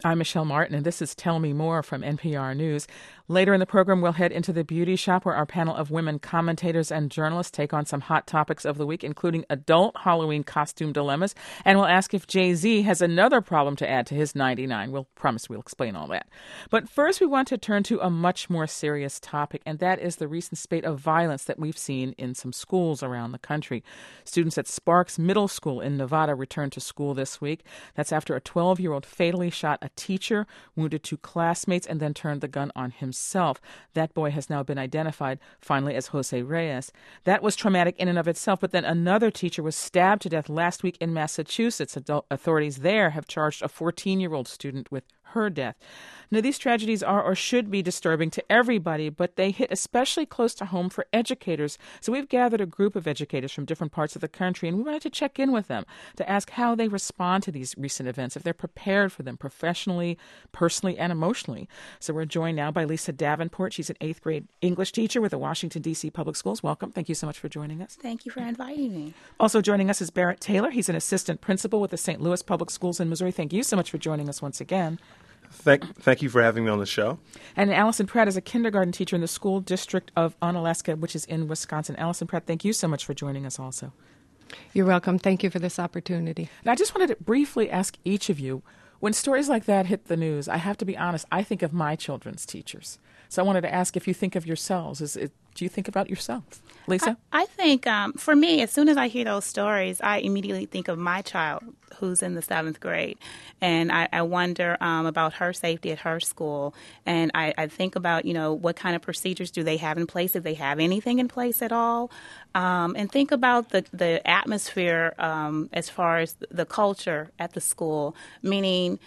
I'm Michelle Martin, and this is Tell Me More from NPR News. Later in the program, we'll head into the beauty shop where our panel of women commentators and journalists take on some hot topics of the week, including adult Halloween costume dilemmas. And we'll ask if Jay-Z has another problem to add to his 99. We'll promise we'll explain all that. But first, we want to turn to a much more serious topic, and that is the recent spate of violence that we've seen in some schools around the country. Students at Sparks Middle School in Nevada returned to school this week. That's after a 12-year-old fatally shot a teacher, wounded 2 classmates, and then turned the gun on himself. That boy has now been identified, finally, as Jose Reyes. That was traumatic in and of itself, but then another teacher was stabbed to death last week in Massachusetts. Authorities there have charged a 14-year-old student with her death. Now, these tragedies are or should be disturbing to everybody, but they hit especially close to home for educators. So we've gathered a group of educators from different parts of the country, and we wanted to check in with them to ask how they respond to these recent events, if they're prepared for them professionally, personally, and emotionally. So we're joined now by Lisa Davenport. She's an 8th grade English teacher with the Washington, D.C. Public Schools. Welcome. Thank you so much for joining us. Thank you for inviting me. Also joining us is Barrett Taylor. He's an assistant principal with the St. Louis Public Schools in Missouri. Thank you so much for joining us once again. Thank you for having me on the show. And Allison Pratt is a kindergarten teacher in the school district of Onalaska, which is in Wisconsin. Allison Pratt, thank you so much for joining us also. You're welcome. Thank you for this opportunity. Now, I just wanted to briefly ask each of you, when stories like that hit the news, I have to be honest, I think of my children's teachers. So I wanted to ask if you think of yourselves. Do you think about yourself? Lisa? I think, for me, as soon as I hear those stories, I immediately think of my child who's in the 7th grade. And I wonder about her safety at her school. And I think about, what kind of procedures do they have in place, if they have anything in place at all. And think about the atmosphere as far as the culture at the school, meaning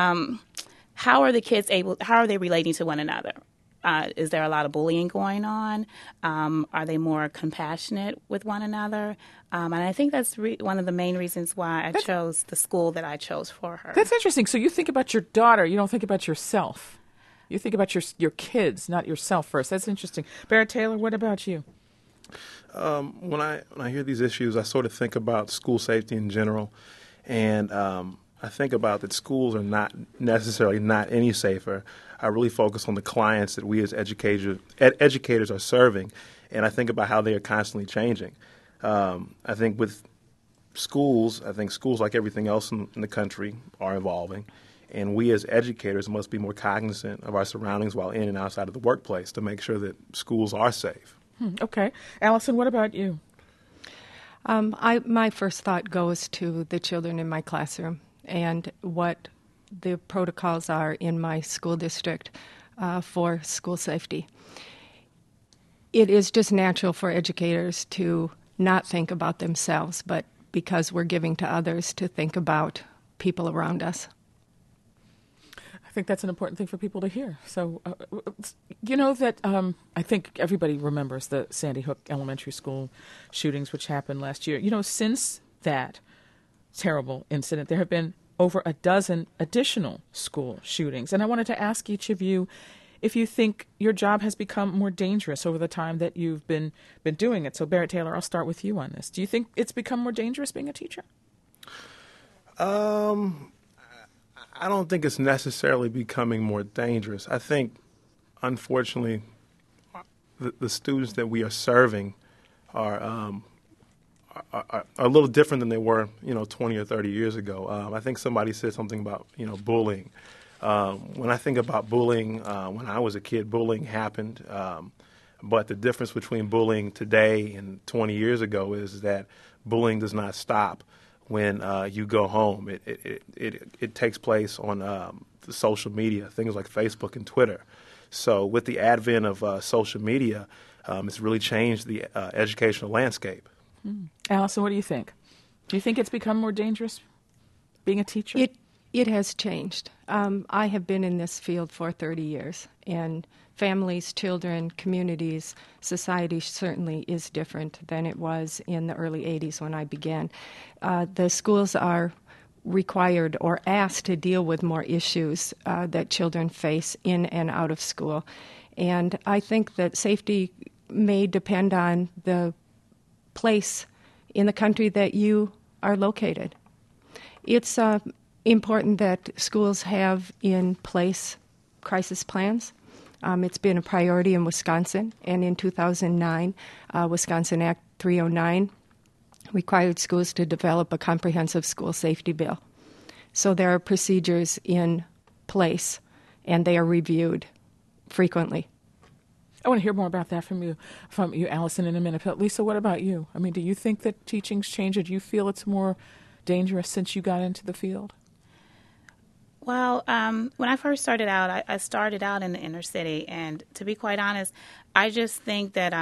how are they relating to one another? Is there a lot of bullying going on? Are they more compassionate with one another? And I think that's one of the main reasons why I chose the school that I chose for her. That's interesting. So you think about your daughter. You don't think about yourself. You think about your kids, not yourself first. That's interesting. Barrett Taylor, what about you? When I hear these issues, I sort of think about school safety in general. And I think about that schools are not necessarily not any safer. I really focus on the clients that we as educators are serving, and I think about how they are constantly changing. I think with schools, schools like everything else in the country are evolving, and we as educators must be more cognizant of our surroundings while in and outside of the workplace to make sure that schools are safe. Okay. Allison, what about you? My first thought goes to the children in my classroom and what the protocols are in my school district for school safety. It is just natural for educators to not think about themselves, but because we're giving to others, to think about people around us. I think that's an important thing for people to hear. So, I think everybody remembers the Sandy Hook Elementary School shootings, which happened last year. Since that terrible incident, there have been over a dozen additional school shootings. And I wanted to ask each of you if you think your job has become more dangerous over the time that you've been doing it. So, Barrett Taylor, I'll start with you on this. Do you think it's become more dangerous being a teacher? I don't think it's necessarily becoming more dangerous. I think, unfortunately, the students that we are serving are a little different than they were, 20 or 30 years ago. I think somebody said something about, bullying. When I think about bullying, when I was a kid, bullying happened. But the difference between bullying today and 20 years ago is that bullying does not stop when you go home. It takes place on the social media, things like Facebook and Twitter. So with the advent of social media, it's really changed the educational landscape. Allison, what do you think? Do you think it's become more dangerous being a teacher? It has changed. I have been in this field for 30 years, and families, children, communities, society certainly is different than it was in the early 80s when I began. The schools are required or asked to deal with more issues that children face in and out of school. And I think that safety may depend on the place in the country that you are located. It's important that schools have in place crisis plans. It's been a priority in Wisconsin, and in 2009, Wisconsin Act 309 required schools to develop a comprehensive school safety bill. So there are procedures in place, and they are reviewed frequently. I want to hear more about that from you, Allison, in a minute. But Lisa, what about you? I mean, do you think that teaching's changed, or do you feel it's more dangerous since you got into the field? Well, when I first started out, I started out in the inner city, and to be quite honest, I just think that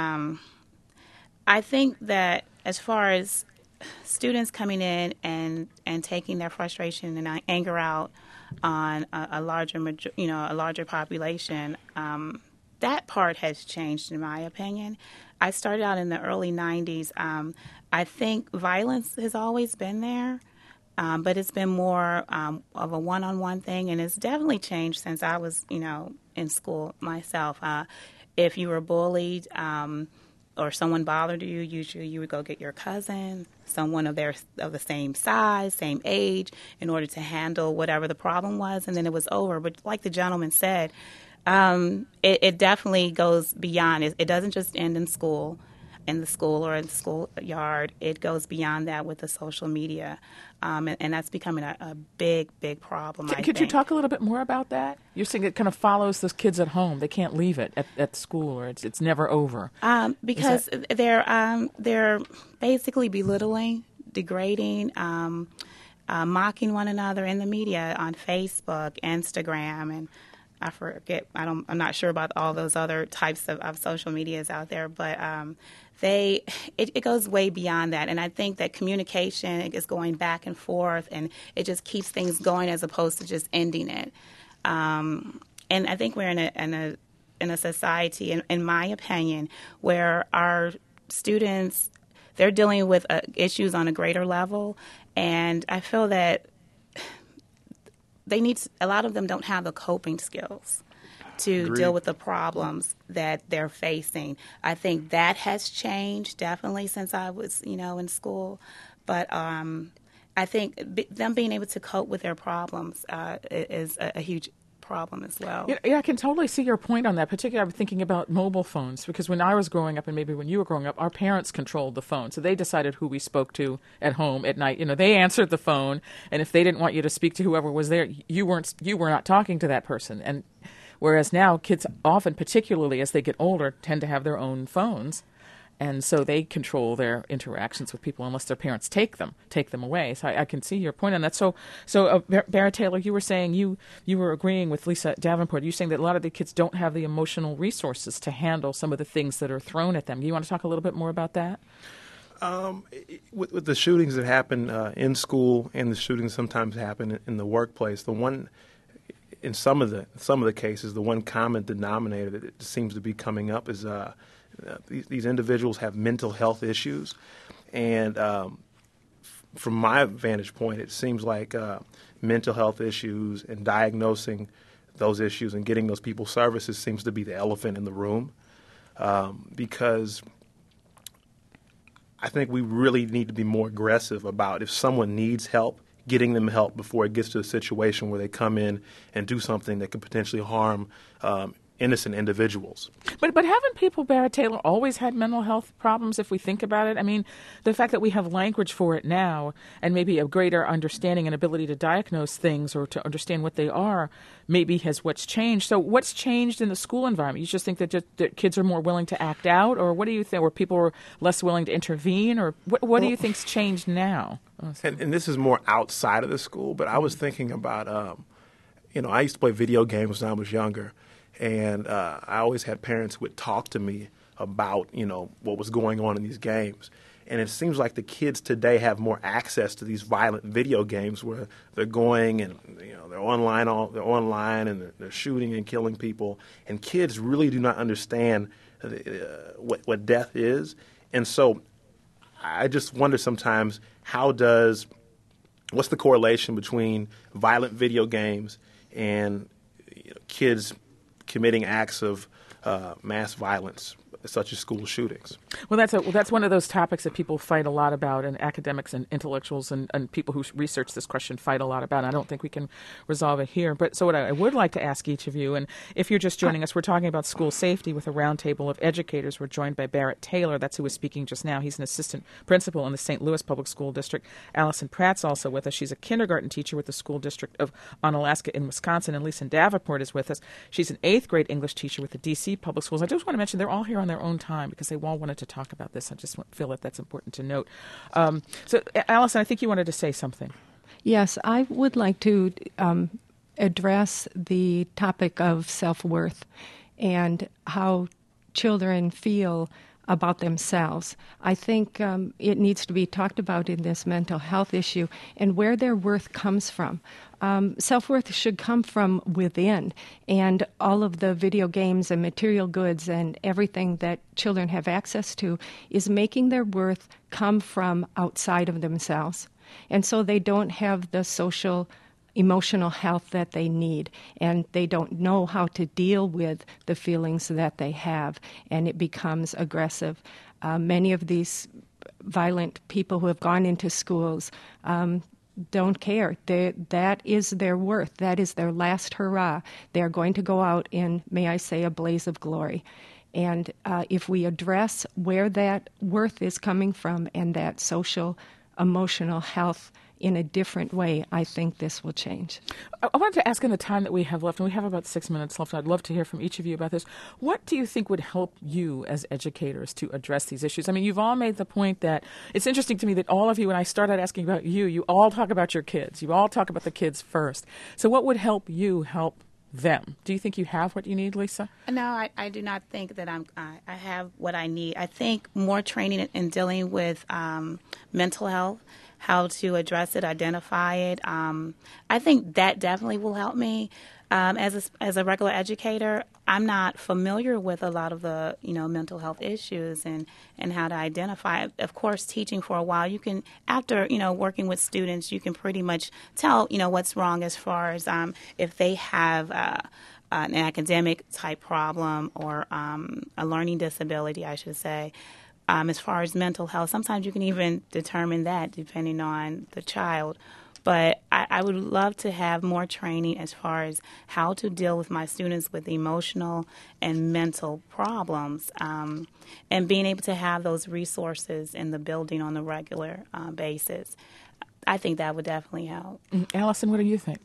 as far as students coming in and taking their frustration and anger out on a larger population, that part has changed, in my opinion. I started out in the early 90s. I think violence has always been there. But it's been more of a one-on-one thing, and it's definitely changed since I was, in school myself. If you were bullied or someone bothered you, usually you would go get your cousin, someone of the same size, same age, in order to handle whatever the problem was, and then it was over. But like the gentleman said, it definitely goes beyond. It doesn't just end in the school or in the schoolyard. It goes beyond that with the social media. And that's becoming a big, big problem, I think. Could you talk a little bit more about that? You're saying it kind of follows those kids at home. They can't leave it at school, or it's never over. Because they're basically belittling, degrading, mocking one another in the media on Facebook, Instagram, and I forget. I'm not sure about all those other types of social medias out there, but it goes way beyond that. And I think that communication is going back and forth, and it just keeps things going as opposed to just ending it. And I think we're in a society, in my opinion, where our students, they're dealing with issues on a greater level, and I feel that a lot of them don't have the coping skills to Agreed. deal with the problems that they're facing. I think that has changed definitely since I was, in school. But I think them being able to cope with their problems is a huge problem as well. Yeah, I can totally see your point on that. Particularly, I'm thinking about mobile phones, because when I was growing up, and maybe when you were growing up, our parents controlled the phone. So they decided who we spoke to at home at night. They answered the phone, and if they didn't want you to speak to whoever was there, you were not talking to that person. And whereas now kids often, particularly as they get older, tend to have their own phones. And so they control their interactions with people unless their parents take them away. So I can see your point on that. So Barrett Taylor, you were saying you were agreeing with Lisa Davenport. You're saying that a lot of the kids don't have the emotional resources to handle some of the things that are thrown at them. Do you want to talk a little bit more about that? With the shootings that happen in school, and the shootings sometimes happen in the workplace, in some of the cases, the one common denominator that seems to be coming up is these individuals have mental health issues, and from my vantage point, it seems like mental health issues and diagnosing those issues and getting those people services seems to be the elephant in the room, because I think we really need to be more aggressive about if someone needs help, getting them help before it gets to a situation where they come in and do something that could potentially harm innocent individuals. But haven't people, Barrett Taylor, always had mental health problems if we think about it? I mean, the fact that we have language for it now and maybe a greater understanding and ability to diagnose things or to understand what they are maybe has what's changed. So what's changed in the school environment? You just think that kids are more willing to act out, or what do you think? Or people are less willing to intervene, or what do you think's changed now? And this is more outside of the school, but I was thinking about, I used to play video games when I was younger. And I always had parents who would talk to me about, what was going on in these games. And it seems like the kids today have more access to these violent video games where they're going and, they're online and they're shooting and killing people. And kids really do not understand what death is. And so I just wonder sometimes what's the correlation between violent video games and kids committing acts of mass violence such as school shootings. Well, that's one of those topics that people fight a lot about, and academics and intellectuals and people who research this question fight a lot about. And I don't think we can resolve it here. But so what I would like to ask each of you, and if you're just joining us, we're talking about school safety with a roundtable of educators. We're joined by Barrett Taylor. That's who was speaking just now. He's an assistant principal in the St. Louis Public School District. Allison Pratt's also with us. She's a kindergarten teacher with the School District of Onalaska in Wisconsin. And Lisa Davenport is with us. She's an 8th grade English teacher with the D.C. Public Schools. I just want to mention they're all here on their own time because they all wanted to talk about this. I just feel that that's important to note. So, Allison, I think you wanted to say something. Yes, I would like to address the topic of self-worth and how children feel about themselves. I think it needs to be talked about in this mental health issue and where their worth comes from. Self-worth should come from within, and all of the video games and material goods and everything that children have access to is making their worth come from outside of themselves. And so they don't have the social, emotional health that they need, and they don't know how to deal with the feelings that they have, and it becomes aggressive. Many of these violent people who have gone into schools don't care. That is their worth. That is their last hurrah. They are going to go out in, may I say, a blaze of glory. And if we address where that worth is coming from and that social, emotional health in a different way, I think this will change. I wanted to ask in the time that we have left, and we have about 6 minutes left, I'd love to hear from each of you about this. What do you think would help you as educators to address these issues? I mean, you've all made the point that it's interesting to me that all of you, when I started asking about you, you all talk about your kids. You all talk about the kids first. So what would help you help them? Do you think you have what you need, Lisa? No, I do not think that I have what I need. I think more training in dealing with mental health, how to address it, identify it. I think that definitely will help me. As a regular educator, I'm not familiar with a lot of the mental health issues and how to identify it. Of course, teaching for a while, you can, after working with students, you can pretty much tell what's wrong as far as if they have an academic type problem or a learning disability, I should say. As far as mental health, sometimes you can even determine that depending on the child. But I would love to have more training as far as how to deal with my students with emotional and mental problems, and being able to have those resources in the building on a regular basis. I think that would definitely help. Allison, what do you think?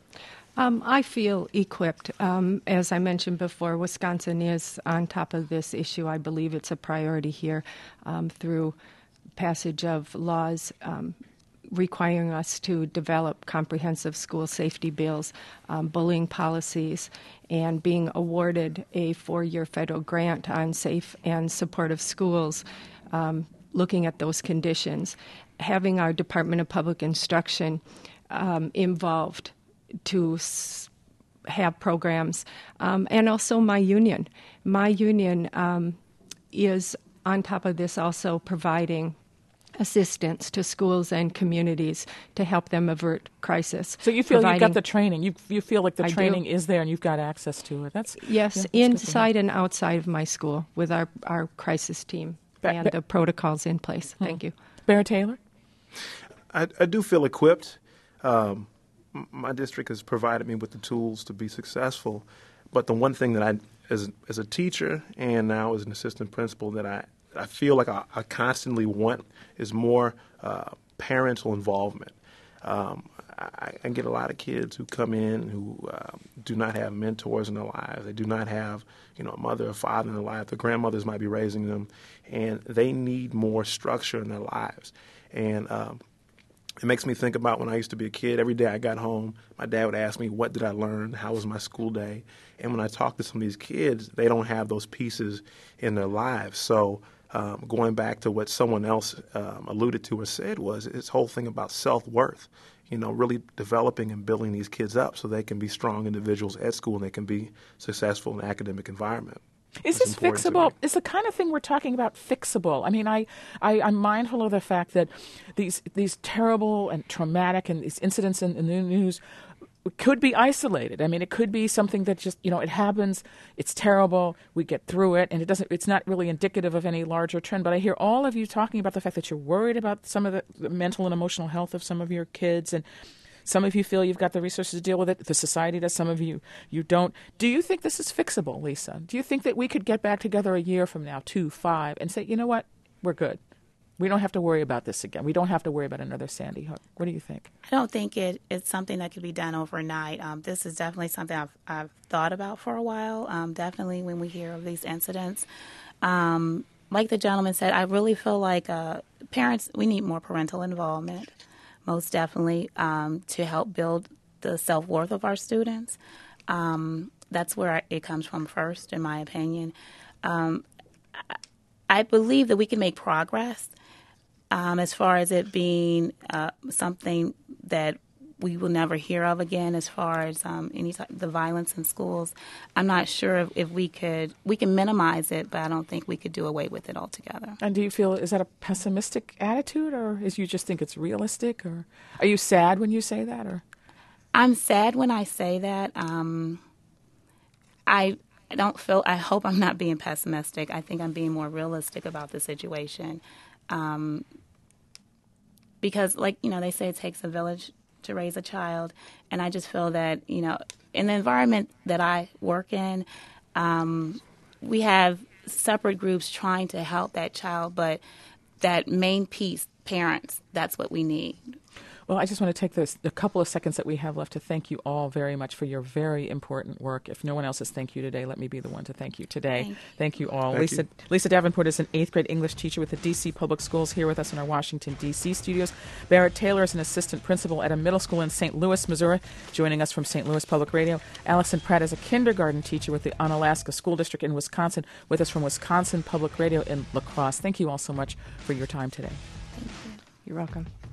I feel equipped. As I mentioned before, Wisconsin is on top of this issue. I believe it's a priority here through passage of laws requiring us to develop comprehensive school safety bills, bullying policies, and being awarded a 4-year federal grant on safe and supportive schools, looking at those conditions, having our Department of Public Instruction involved to have programs, and also my union. My union is on top of this also providing assistance to schools and communities to help them avert crisis. So you feel you've got the training. You feel like the training is there and you've got access to it. That's inside and outside of my school with our crisis team and the protocols in place. Thank you. Barrett Taylor? I do feel equipped. My district has provided me with the tools to be successful. But the one thing that I, as a teacher and now as an assistant principal, that I feel like I constantly want is more parental involvement. I get a lot of kids who come in who do not have mentors in their lives. They do not have, a mother or father in their life. The grandmothers might be raising them, and they need more structure in their lives. And it makes me think about when I used to be a kid. Every day I got home, my dad would ask me, what did I learn? How was my school day? And when I talk to some of these kids, they don't have those pieces in their lives. So going back to what someone else alluded to or said was this whole thing about self-worth, really developing and building these kids up so they can be strong individuals at school and they can be successful in an academic environment. Is this fixable? Is the kind of thing we're talking about fixable? I mean, I'm mindful of the fact that these terrible and traumatic and these incidents in the news it could be isolated. I mean, it could be something that just, it happens, it's terrible, we get through it, and it's not really indicative of any larger trend. But I hear all of you talking about the fact that you're worried about some of the mental and emotional health of some of your kids, and some of you feel you've got the resources to deal with it. The society does. Some of you don't. Do you think this is fixable, Lisa? Do you think that we could get back together a year from now, 2, 5, and say, you know what, we're good? We don't have to worry about this again. We don't have to worry about another Sandy Hook. What do you think? I don't think it's something that could be done overnight. This is definitely something I've thought about for a while. Definitely when we hear of these incidents. Like the gentleman said, I really feel like parents, we need more parental involvement, most definitely, to help build the self-worth of our students. That's where it comes from first, in my opinion. I believe that we can make progress. As far as it being something that we will never hear of again, as far as the violence in schools, I'm not sure if we can minimize it, but I don't think we could do away with it altogether. And do you feel, is that a pessimistic attitude, or is you just think it's realistic, or are you sad when you say that? Or I'm sad when I say that. I hope I'm not being pessimistic. I think I'm being more realistic about the situation. Because, they say it takes a village to raise a child. And I just feel that, in the environment that I work in, we have separate groups trying to help that child. But that main piece, parents, that's what we need. Well, I just want to take a couple of seconds that we have left to thank you all very much for your very important work. If no one else has thanked you today, let me be the one to thank you today. Thank you all. Lisa Davenport is an 8th grade English teacher with the D.C. Public Schools here with us in our Washington, D.C. studios. Barrett Taylor is an assistant principal at a middle school in St. Louis, Missouri, joining us from St. Louis Public Radio. Allison Pratt is a kindergarten teacher with the Onalaska School District in Wisconsin, with us from Wisconsin Public Radio in La Crosse. Thank you all so much for your time today. Thank you. You're welcome.